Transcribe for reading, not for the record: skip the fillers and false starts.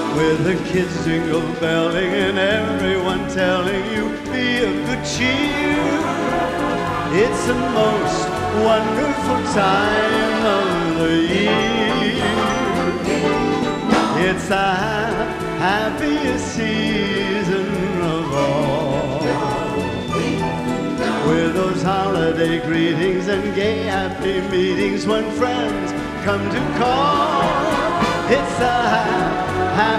with the kids jingle belling and everyone telling you be of good cheer. It's the most wonderful time of the year. It's the happiest season of all, with those holiday greetings and gay happy meetings when friends come to call. It's the